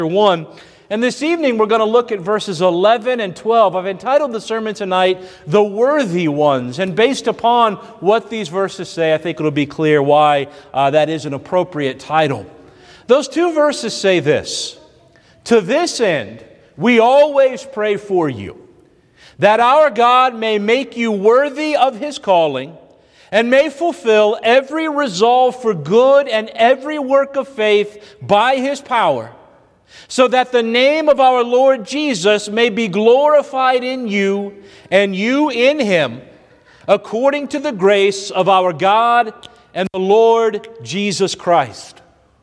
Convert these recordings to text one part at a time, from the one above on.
1. And this evening we're going to look at verses 11 and 12. I've entitled the sermon tonight, The Worthy Ones. And based upon what these verses say, I think it'll be clear why that is an appropriate title. Those two verses say this: "To this end we always pray for you, that our God may make you worthy of His calling, and may fulfill every resolve for good and every work of faith by His power, so that the name of our Lord Jesus may be glorified in you and you in Him, according to the grace of our God and the Lord Jesus Christ."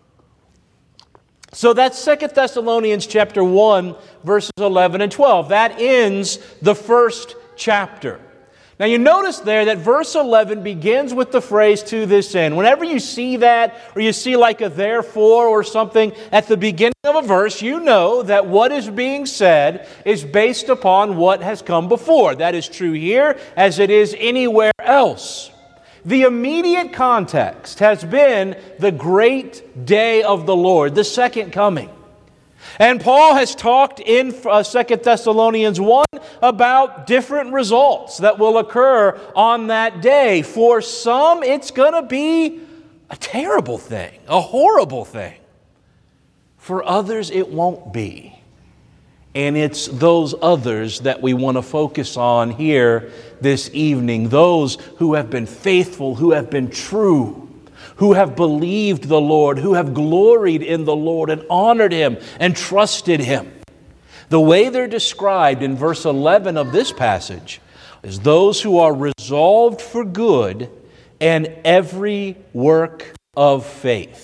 So that's 2 Thessalonians chapter 1, verses 11 and 12. That ends the first chapter. Now you notice there that verse 11 begins with the phrase "to this end." Whenever you see that, or you see like a "therefore" or something at the beginning of a verse, you know that what is being said is based upon what has come before. That is true here as it is anywhere else. The immediate context has been the great day of the Lord, the second coming. And Paul has talked in 2 Thessalonians 1 about different results that will occur on that day. For some, it's going to be a terrible thing, a horrible thing. For others, it won't be. And it's those others that we want to focus on here this evening. Those who have been faithful, who have been true, who have believed the Lord, who have gloried in the Lord and honored Him and trusted Him. The way they're described in verse 11 of this passage is those who are resolved for good and every work of faith.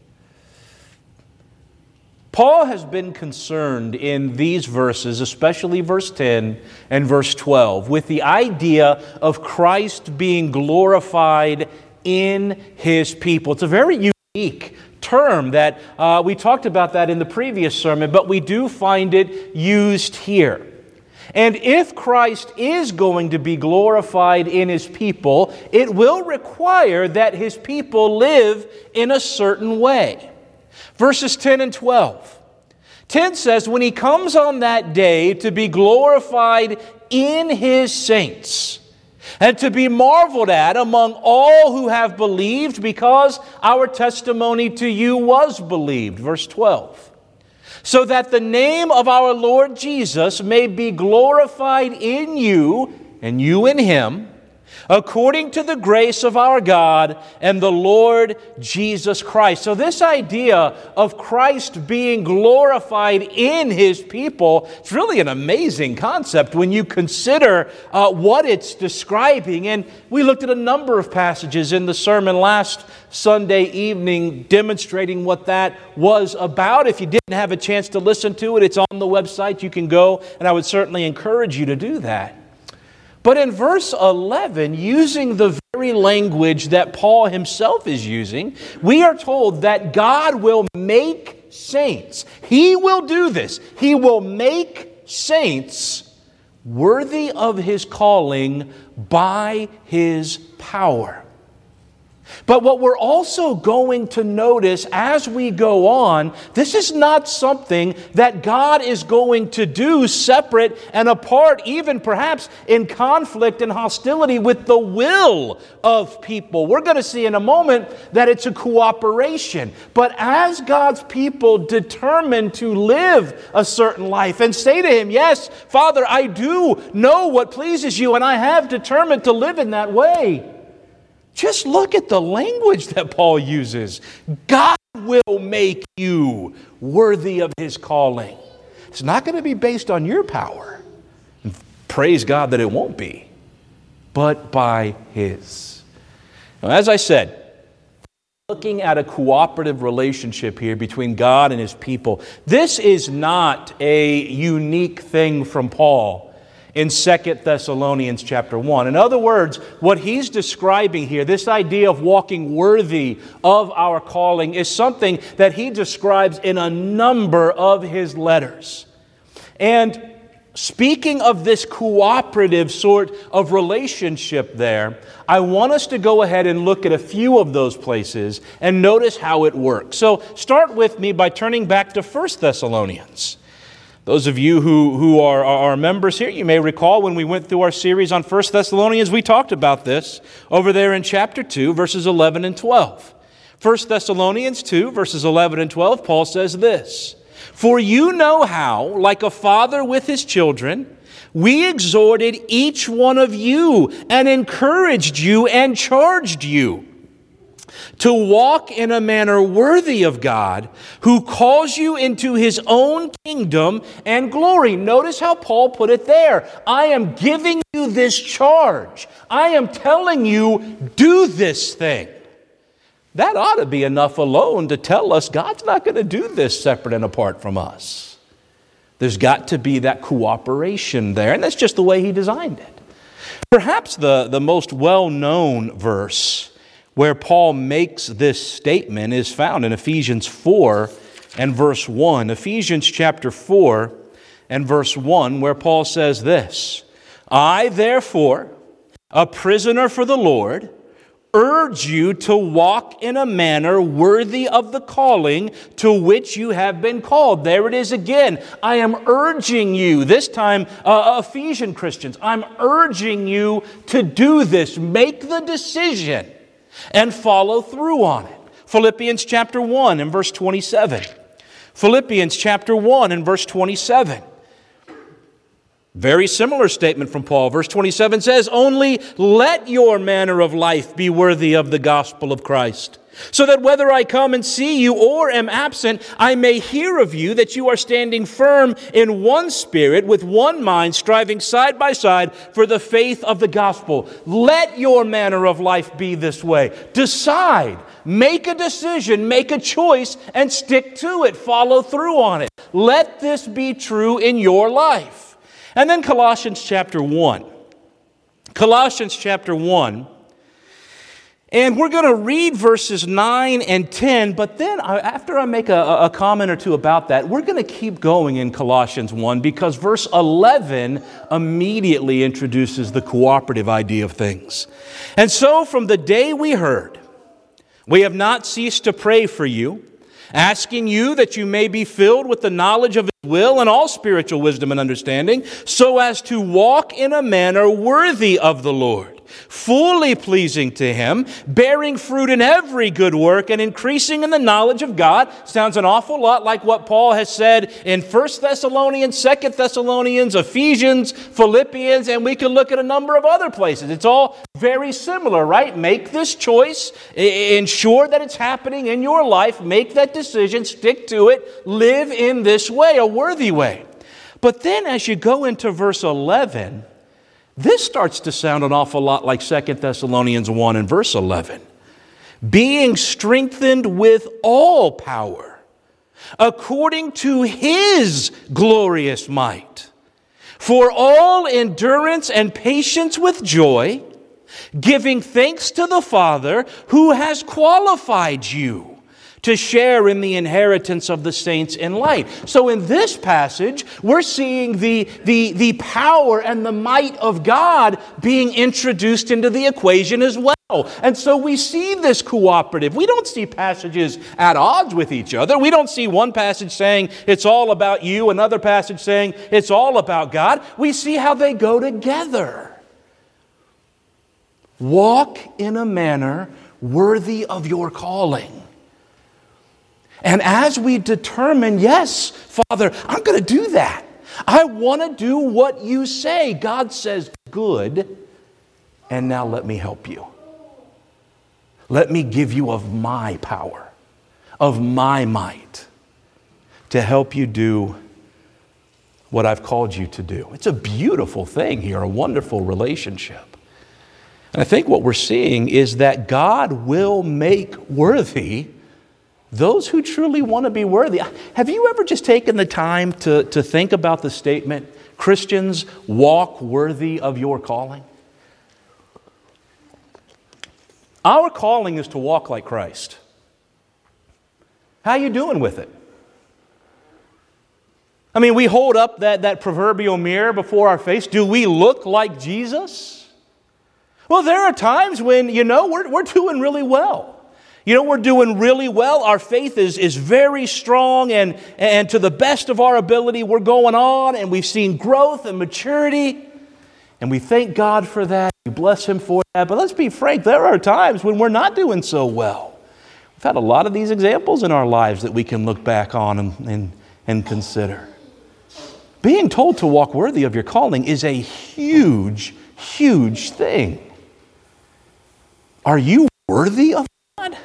Paul has been concerned in these verses, especially verse 10 and verse 12, with the idea of Christ being glorified in His people. It's a very unique term that we talked about that in the previous sermon, but we do find it used here. And if Christ is going to be glorified in His people, it will require that His people live in a certain way. Verses 10 and 12. 10 says, "When He comes on that day to be glorified in His saints, and to be marveled at among all who have believed, because our testimony to you was believed." Verse 12. "So that the name of our Lord Jesus may be glorified in you, and you in Him, according to the grace of our God and the Lord Jesus Christ." So this idea of Christ being glorified in His people, it's really an amazing concept when you consider what it's describing. And we looked at a number of passages in the sermon last Sunday evening demonstrating what that was about. If you didn't have a chance to listen to it, it's on the website. You can go, and I would certainly encourage you to do that. But in verse 11, using the very language that Paul himself is using, we are told that God will make saints. He will do this. He will make saints worthy of His calling by His power. But what we're also going to notice as we go on, this is not something that God is going to do separate and apart, even perhaps in conflict and hostility with the will of people. We're going to see in a moment that it's a cooperation. But as God's people determine to live a certain life and say to Him, "Yes, Father, I do know what pleases you, and I have determined to live in that way," just look at the language that Paul uses. God will make you worthy of His calling. It's not going to be based on your power. And praise God that it won't be. But by His. Now, as I said, looking at a cooperative relationship here between God and His people. This is not a unique thing from Paul in 2 Thessalonians chapter 1. In other words, what he's describing here, this idea of walking worthy of our calling, is something that he describes in a number of his letters. And speaking of this cooperative sort of relationship there, I want us to go ahead and look at a few of those places and notice how it works. So start with me by turning back to 1 Thessalonians. Those of you who are members here, you may recall when we went through our series on 1 Thessalonians, we talked about this over there in chapter 2, verses 11 and 12. 1 Thessalonians 2, verses 11 and 12, Paul says this, "For you know how, like a father with his children, we exhorted each one of you and encouraged you and charged you to walk in a manner worthy of God, who calls you into His own kingdom and glory." Notice how Paul put it there. I am giving you this charge. I am telling you, do this thing. That ought to be enough alone to tell us God's not going to do this separate and apart from us. There's got to be that cooperation there, and that's just the way He designed it. Perhaps the most well-known verse where Paul makes this statement is found in Ephesians 4 and verse 1. Ephesians chapter 4 and verse 1, where Paul says this, "I, therefore, a prisoner for the Lord, urge you to walk in a manner worthy of the calling to which you have been called." There it is again. I am urging you, this time Ephesian Christians, I'm urging you to do this. Make the decision and follow through on it. Philippians chapter 1 and verse 27. Philippians chapter 1 and verse 27. Very similar statement from Paul. Verse 27 says, "Only let your manner of life be worthy of the gospel of Christ, so that whether I come and see you or am absent, I may hear of you that you are standing firm in one spirit, with one mind, striving side by side for the faith of the gospel." Let your manner of life be this way. Decide, make a decision, make a choice, and stick to it. Follow through on it. Let this be true in your life. And then Colossians chapter 1. Colossians chapter 1. And we're going to read verses 9 and 10, but then after I make a comment or two about that, we're going to keep going in Colossians 1 because verse 11 immediately introduces the cooperative idea of things. "And so from the day we heard, we have not ceased to pray for you, asking you that you may be filled with the knowledge of His will and all spiritual wisdom and understanding, so as to walk in a manner worthy of the Lord, fully pleasing to Him, bearing fruit in every good work and increasing in the knowledge of God." Sounds an awful lot like what Paul has said in 1 Thessalonians, 2 Thessalonians, Ephesians, Philippians, and we can look at a number of other places. It's all very similar, right? Make this choice, ensure that it's happening in your life, make that decision, stick to it, live in this way, a worthy way. But then as you go into verse 11, this starts to sound an awful lot like 2 Thessalonians 1 and verse 11. "Being strengthened with all power, according to His glorious might, for all endurance and patience with joy, giving thanks to the Father who has qualified you to share in the inheritance of the saints in light." So in this passage, we're seeing the power and the might of God being introduced into the equation as well. And so we see this cooperative. We don't see passages at odds with each other. We don't see one passage saying it's all about you, another passage saying it's all about God. We see how they go together. Walk in a manner worthy of your calling. And as we determine, yes, Father, I'm going to do that. I want to do what you say. God says, good, and now let me help you. Let me give you of my power, of my might, to help you do what I've called you to do. It's a beautiful thing here, a wonderful relationship. And I think what we're seeing is that God will make worthy those who truly want to be worthy. Have you ever just taken the time to think about the statement, Christians, walk worthy of your calling? Our calling is to walk like Christ. How are you doing with it? I mean, we hold up that proverbial mirror before our face. Do we look like Jesus? Well, there are times when, we're doing really well. We're doing really well. Our faith is very strong, and to the best of our ability, we're going on, and we've seen growth and maturity, and we thank God for that. We bless Him for that. But let's be frank, there are times when we're not doing so well. We've had a lot of these examples in our lives that we can look back on and consider. Being told to walk worthy of your calling is a huge, huge thing. Are you worthy of God?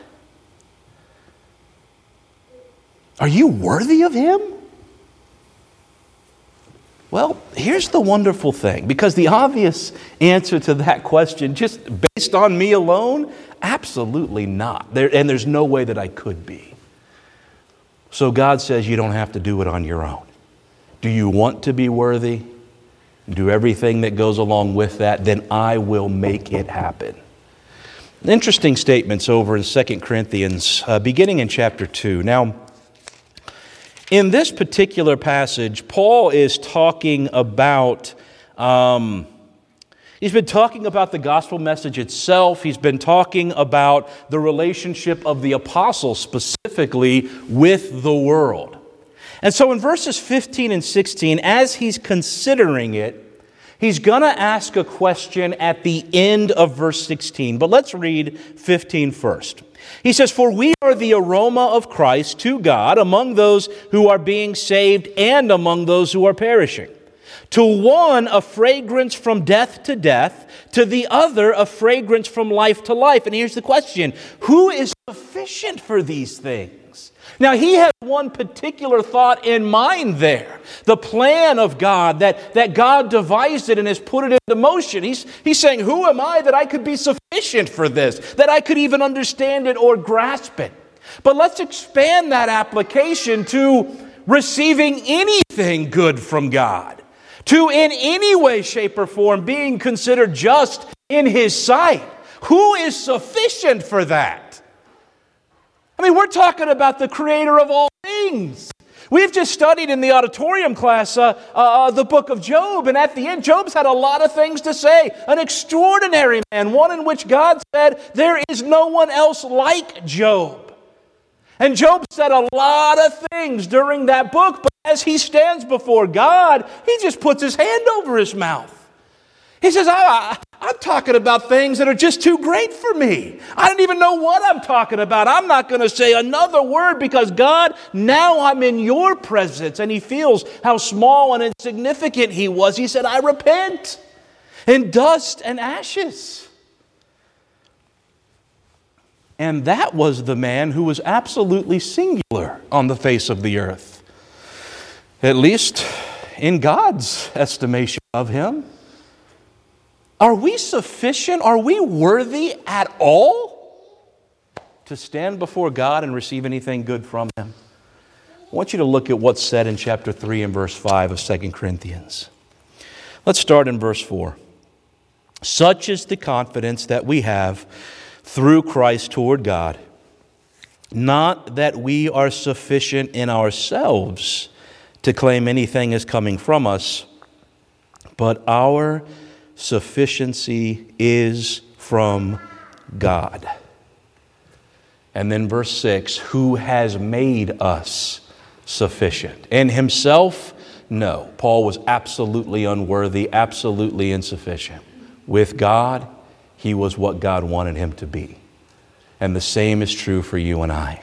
Are you worthy of Him? Well, here's the wonderful thing, because the obvious answer to that question, just based on me alone, absolutely not. There's no way that I could be. So God says you don't have to do it on your own. Do you want to be worthy? Do everything that goes along with that, then I will make it happen. Interesting statements over in 2 Corinthians, beginning in chapter 2. Now, in this particular passage, Paul is talking about, he's been talking about the gospel message itself. He's been talking about the relationship of the apostles specifically with the world. And so in verses 15 and 16, as he's considering it, he's going to ask a question at the end of verse 16. But let's read 15 first. He says, "For we are the aroma of Christ to God among those who are being saved and among those who are perishing. To one a fragrance from death to death, to the other a fragrance from life to life." And here's the question: who is sufficient for these things? Now, he has one particular thought in mind there. The plan of God, that God devised it and has put it into motion. He's saying, who am I that I could be sufficient for this? That I could even understand it or grasp it? But let's expand that application to receiving anything good from God. To in any way, shape, or form being considered just in His sight. Who is sufficient for that? I mean, we're talking about the Creator of all things. We've just studied in the auditorium class the book of Job, and at the end, Job's had a lot of things to say. An extraordinary man, one in which God said, there is no one else like Job. And Job said a lot of things during that book, but as he stands before God, he just puts his hand over his mouth. He says, I'm talking about things that are just too great for me. I don't even know what I'm talking about. I'm not going to say another word because God, now I'm in your presence. And he feels how small and insignificant he was. He said, I repent in dust and ashes. And that was the man who was absolutely singular on the face of the earth. At least in God's estimation of him. Are we sufficient? Are we worthy at all to stand before God and receive anything good from Him? I want you to look at what's said in chapter 3 and verse 5 of 2 Corinthians. Let's start in verse 4. Such is the confidence that we have through Christ toward God, not that we are sufficient in ourselves to claim anything is coming from us, but our sufficiency is from God. And then verse 6, who has made us sufficient? In himself? No. Paul was absolutely unworthy, absolutely insufficient. With God, he was what God wanted him to be. And the same is true for you and I.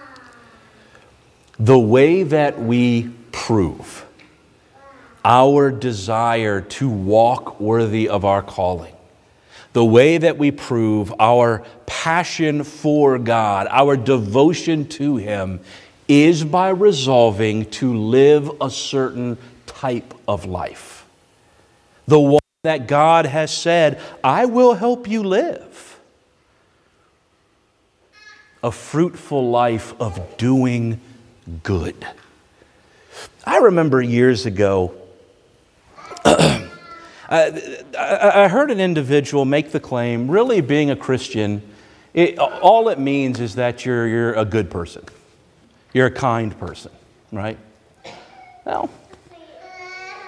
The way that we prove our desire to walk worthy of our calling, the way that we prove our passion for God, our devotion to Him, is by resolving to live a certain type of life. The one that God has said, I will help you live. A fruitful life of doing good. I remember years ago, I heard an individual make the claim, really being a Christian, all it means is that you're a good person. You're a kind person, right? Well,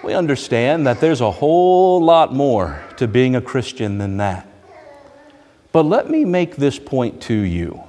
We understand that there's a whole lot more to being a Christian than that. But let me make this point to you.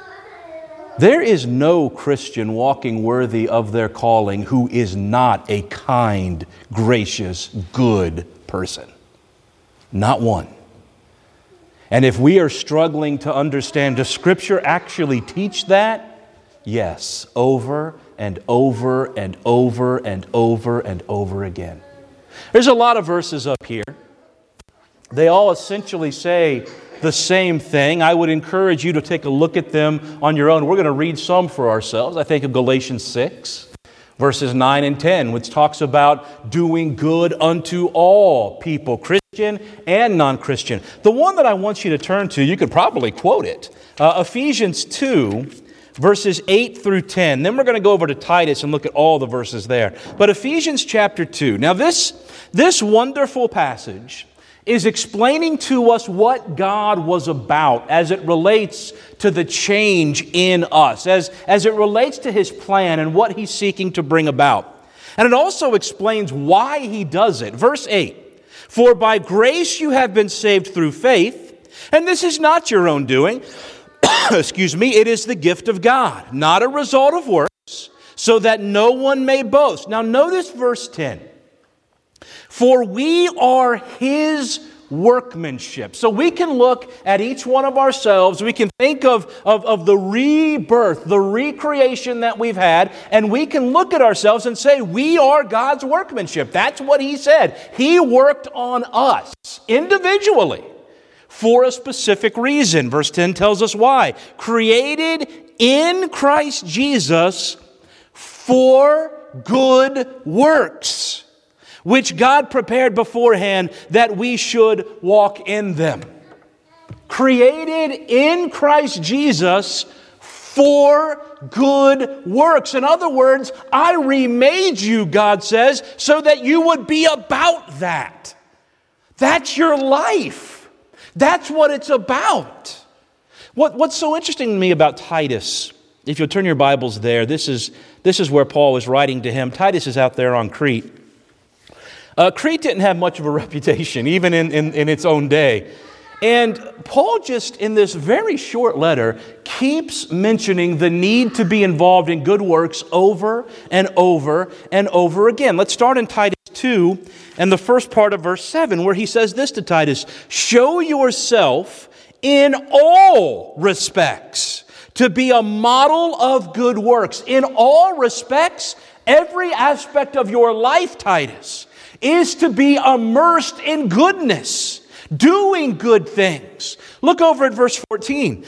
There is no Christian walking worthy of their calling who is not a kind, gracious, good person. Not one. And if we are struggling to understand, does Scripture actually teach that? Yes, over and over and over and over and over again. There's a lot of verses up here. They all essentially say the same thing. I would encourage you to take a look at them on your own. We're going to read some for ourselves. I think of Galatians 6, verses 9 and 10, which talks about doing good unto all people, Christian and non-Christian. The one that I want you to turn to, you could probably quote it, Ephesians 2, verses 8 through 10. Then we're going to go over to Titus and look at all the verses there. But Ephesians chapter 2. Now this wonderful passage is explaining to us what God was about as it relates to the change in us, as it relates to His plan and what He's seeking to bring about. And it also explains why He does it. Verse 8, "For by grace you have been saved through faith, and this is not your own doing." Excuse me, "it is the gift of God, not a result of works, so that no one may boast." Now notice verse 10. "For we are His workmanship." So we can look at each one of ourselves, we can think of the rebirth, the recreation that we've had, and we can look at ourselves and say, we are God's workmanship. That's what He said. He worked on us individually for a specific reason. Verse 10 tells us why. "Created in Christ Jesus for good works, which God prepared beforehand that we should walk in them." Created in Christ Jesus for good works. In other words, I remade you, God says, so that you would be about that. That's your life. That's what it's about. What's so interesting to me about Titus, if you'll turn your Bibles there, this is where Paul was writing to him. Titus is out there on Crete. Crete didn't have much of a reputation, even in its own day. And Paul just, in this very short letter, keeps mentioning the need to be involved in good works over and over and over again. Let's start in Titus 2 and the first part of verse 7, where he says this to Titus: "Show yourself in all respects to be a model of good works." In all respects, every aspect of your life, Titus, is to be immersed in goodness, doing good things. Look over at verse 14.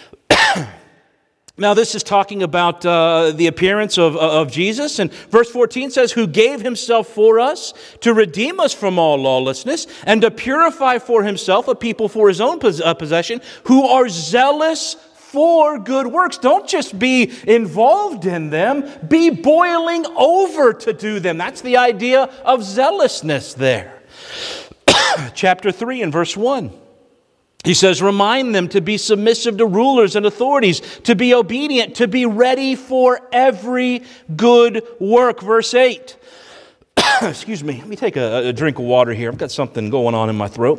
Now this is talking about the appearance of Jesus. And verse 14 says, "Who gave Himself for us to redeem us from all lawlessness and to purify for Himself a people for His own possession who are zealous for good works." Don't just be involved in them, be boiling over to do them. That's the idea of zealousness there. Chapter 3 and verse 1. He says, "Remind them to be submissive to rulers and authorities, to be obedient, to be ready for every good work." Verse 8. Excuse me, let me take a drink of water here. I've got something going on in my throat.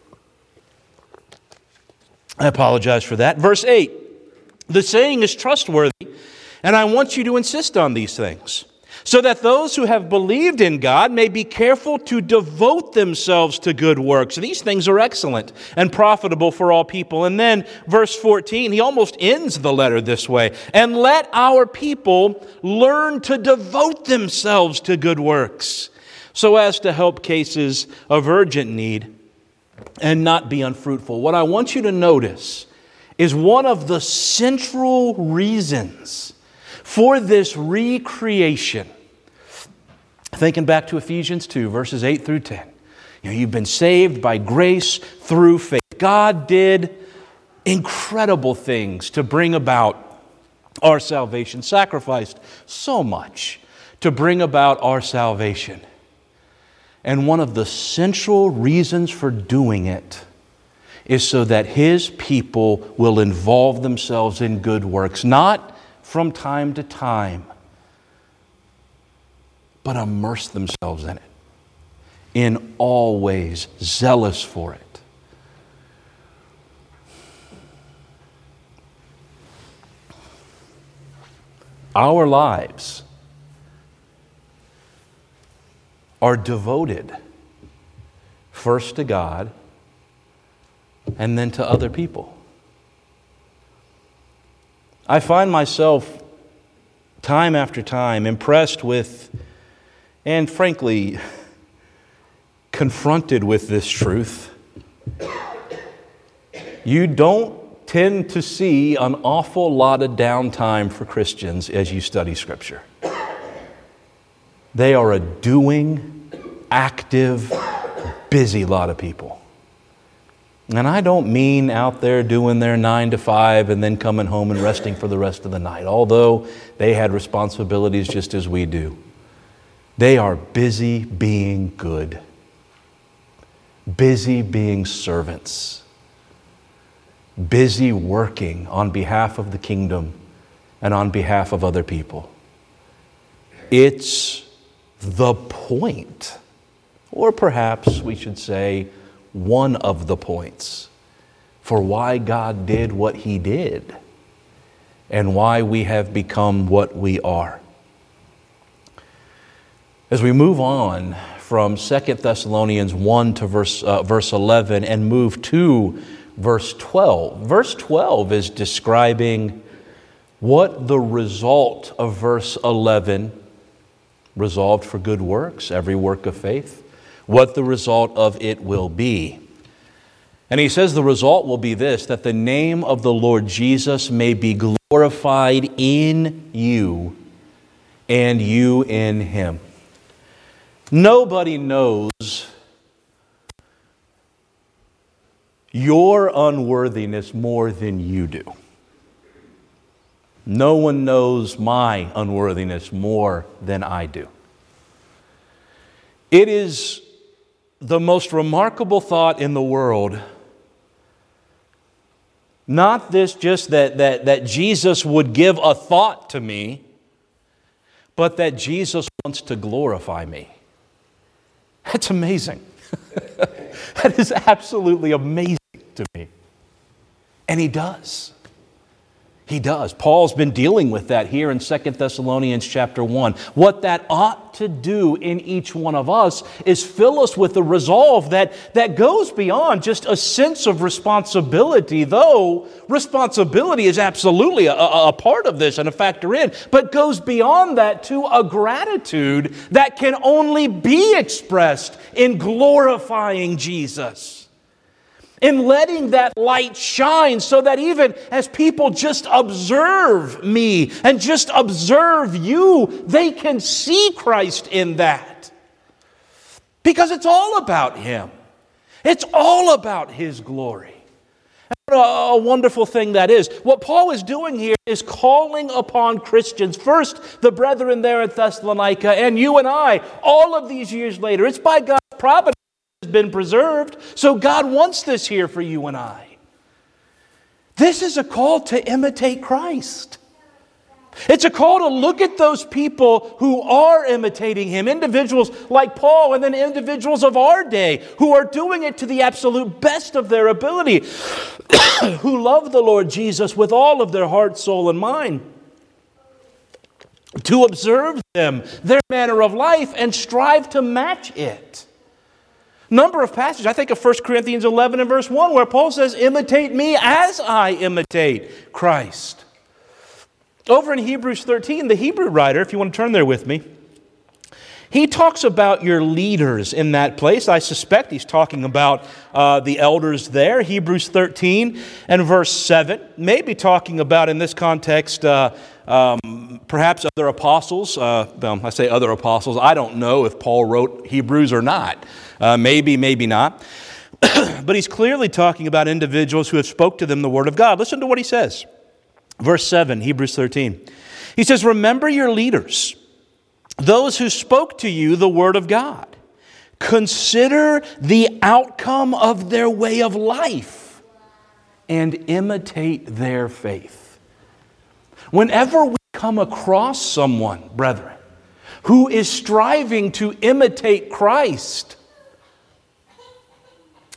I apologize for that. Verse 8. "The saying is trustworthy, and I want you to insist on these things, so that those who have believed in God may be careful to devote themselves to good works." These things are excellent and profitable for all people. And then verse 14, he almost ends the letter this way: "And let our people learn to devote themselves to good works, so as to help cases of urgent need and not be unfruitful." What I want you to notice is one of the central reasons for this recreation. Thinking back to Ephesians 2, verses 8 through 10. You've been saved by grace through faith. God did incredible things to bring about our salvation, sacrificed so much to bring about our salvation. And one of the central reasons for doing it is so that His people will involve themselves in good works, not from time to time, but immerse themselves in it. in all ways, zealous for it. Our lives are devoted first to God and then to other people. I find myself time after time impressed with, and frankly, confronted with this truth. You don't tend to see an awful lot of downtime for Christians as you study Scripture. They are a doing, active, busy lot of people. And I don't mean out there doing their 9 to 5 and then coming home and resting for the rest of the night, although they had responsibilities just as we do. They are busy being good, busy being servants, busy working on behalf of the kingdom and on behalf of other people. It's the point, or perhaps we should say one of the points, for why God did what He did and why we have become what we are. As we move on from 2 Thessalonians 1 to verse 11 and move to verse 12. Verse 12 is describing what the result of verse 11, resolved for good works, every work of faith, what the result of it will be. And he says the result will be this, that the name of the Lord Jesus may be glorified in you and you in Him. Nobody knows your unworthiness more than you do. No one knows my unworthiness more than I do. It is the most remarkable thought in the world, not this just that Jesus would give a thought to me, but that Jesus wants to glorify me. That's amazing. That is absolutely amazing to me. And He does. He does. Paul's been dealing with that here in 2 Thessalonians chapter 1. What that ought to do in each one of us is fill us with a resolve that goes beyond just a sense of responsibility, though responsibility is absolutely a part of this and a factor in, but goes beyond that to a gratitude that can only be expressed in glorifying Jesus. In letting that light shine so that even as people just observe me and just observe you, they can see Christ in that. Because it's all about Him. It's all about His glory. And what a wonderful thing that is. What Paul is doing here is calling upon Christians, first the brethren there at Thessalonica, and you and I, all of these years later. It's by God's providence has been preserved. So God wants this here for you and I. This is a call to imitate Christ. It's a call to look at those people who are imitating Him, individuals like Paul and then individuals of our day who are doing it to the absolute best of their ability, who love the Lord Jesus with all of their heart, soul, and mind. To observe them, their manner of life, and strive to match it. Number of passages. I think of 1 Corinthians 11 and verse 1 where Paul says, imitate me as I imitate Christ. Over in Hebrews 13, the Hebrew writer, if you want to turn there with me, he talks about your leaders in that place. I suspect he's talking about the elders there. Hebrews 13 and verse 7. Maybe talking about in this context perhaps other apostles. I say other apostles. I don't know if Paul wrote Hebrews or not. Maybe not. But he's clearly talking about individuals who have spoke to them the Word of God. Listen to what he says. Verse 7, Hebrews 13. He says, remember your leaders, those who spoke to you the Word of God. Consider the outcome of their way of life and imitate their faith. Whenever we come across someone, brethren, who is striving to imitate Christ,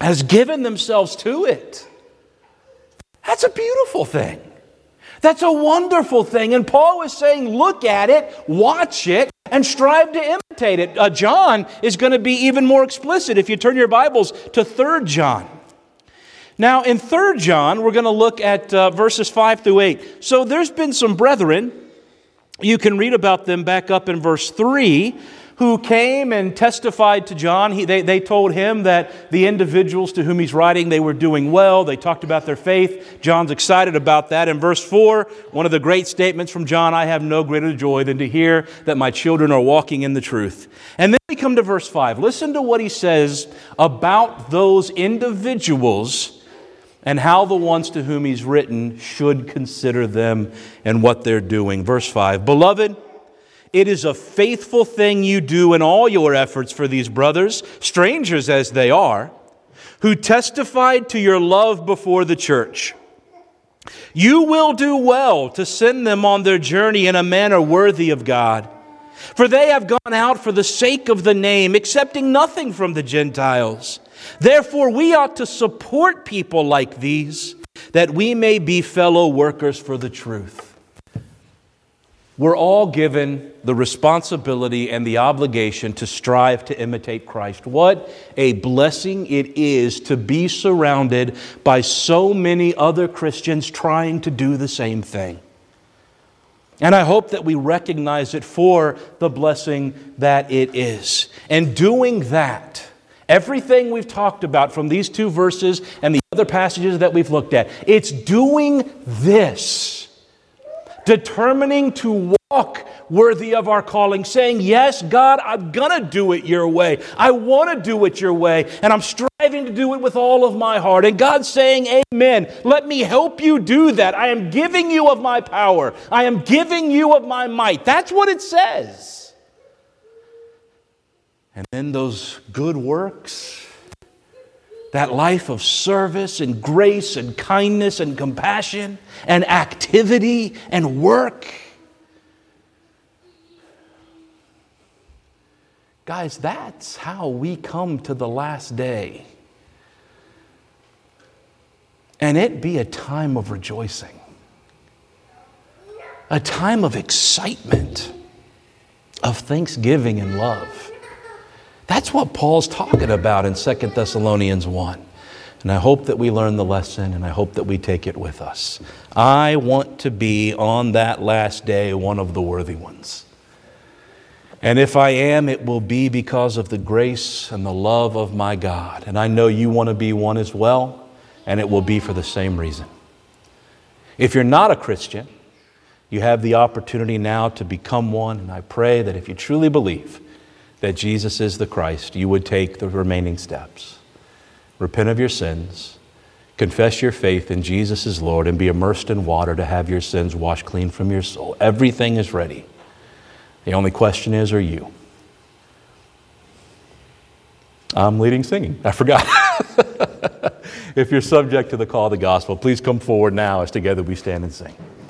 has given themselves to it. That's a beautiful thing. That's a wonderful thing. And Paul is saying, look at it, watch it, and strive to imitate it. John is going to be even more explicit if you turn your Bibles to 3 John. Now, in 3 John, we're going to look at verses 5 through 8. So there's been some brethren, you can read about them back up in verse 3, who came and testified to John. They told him that the individuals to whom he's writing, they were doing well. They talked about their faith. John's excited about that. In verse 4, one of the great statements from John, I have no greater joy than to hear that my children are walking in the truth. And then we come to verse 5. Listen to what he says about those individuals and how the ones to whom he's written should consider them and what they're doing. Verse 5, Beloved, it is a faithful thing you do in all your efforts for these brothers, strangers as they are, who testified to your love before the church. You will do well to send them on their journey in a manner worthy of God. For they have gone out for the sake of the name, accepting nothing from the Gentiles. Therefore, we ought to support people like these, that we may be fellow workers for the truth. We're all given the responsibility and the obligation to strive to imitate Christ. What a blessing it is to be surrounded by so many other Christians trying to do the same thing. And I hope that we recognize it for the blessing that it is. And doing that, everything we've talked about from these 2 verses and the other passages that we've looked at, it's doing this. Determining to walk worthy of our calling, saying, yes, God, I'm going to do it your way. I want to do it your way, and I'm striving to do it with all of my heart. And God's saying, amen. Let me help you do that. I am giving you of my power. I am giving you of my might. That's what it says. And then those good works, that life of service and grace and kindness and compassion and activity and work. Guys, that's how we come to the last day. And it be a time of rejoicing, a time of excitement, of thanksgiving and love. That's what Paul's talking about in 2 Thessalonians 1. And I hope that we learn the lesson, and I hope that we take it with us. I want to be on that last day one of the worthy ones. And if I am, it will be because of the grace and the love of my God. And I know you want to be one as well, and it will be for the same reason. If you're not a Christian, you have the opportunity now to become one, and I pray that if you truly believe that Jesus is the Christ, you would take the remaining steps. Repent of your sins, confess your faith in Jesus as Lord, and be immersed in water to have your sins washed clean from your soul. Everything is ready. The only question is, are you? I'm leading singing. I forgot. If you're subject to the call of the gospel, please come forward now as together we stand and sing.